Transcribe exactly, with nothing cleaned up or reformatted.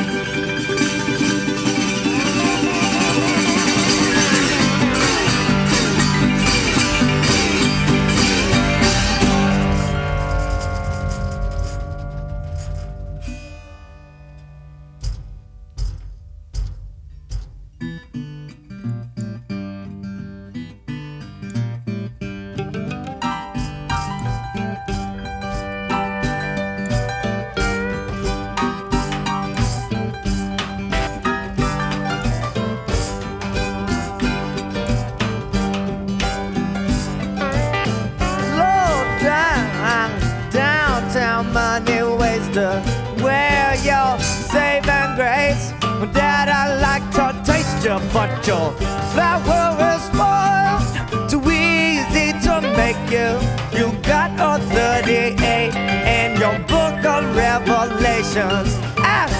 Money waster, where your saving grace? Dad, I like to taste you, but your flower is spoiled, too easy to make you. You got a thirty-eight in your book of Revelations.